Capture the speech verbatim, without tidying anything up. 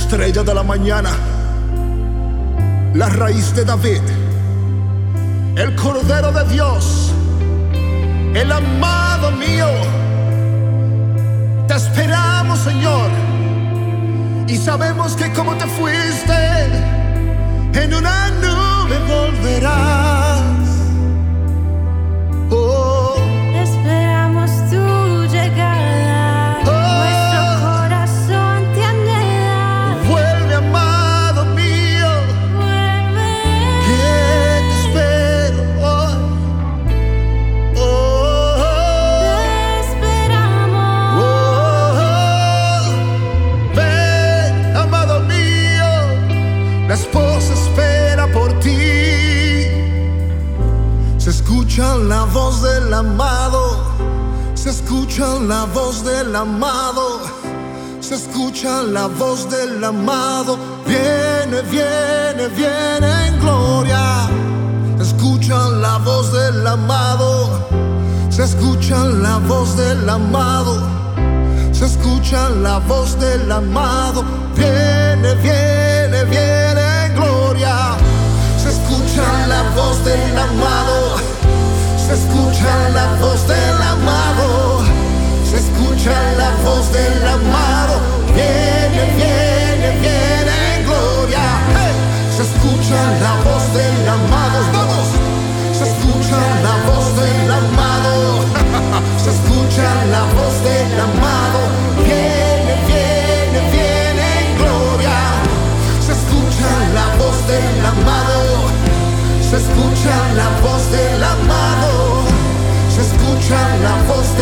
estrella de la mañana, la raíz de David, el Cordero de Dios, el amado mío. Te esperamos, Señor, y sabemos que como te fuiste, en una nube volverás. Oh, esperamos tu llegada, oh, nuestro corazón te anhela. Vuelve, amado mío, Vuelve, que te espero hoy. Oh, oh, te esperamos. oh, oh. Ven, amado mío, la esposa espera por ti. Se escucha la voz del amado, se escucha la voz del amado, se escucha la voz del amado. Viene, viene, viene en gloria. Se escucha la voz del amado, se escucha la voz del amado, se escucha la voz del amado. Viene, viene, viene en gloria. Se escucha la voz del amado, se escucha la voz del amado, se escucha la voz del amado. Viene, viene, viene en gloria. Hey. Se escucha la voz del amado. Vamos. Se escucha la voz del amado. Se escucha la voz del amado. Viene, viene, viene en gloria. Se escucha la voz del amado. Se escucha la voz del amado. Se escucha la voz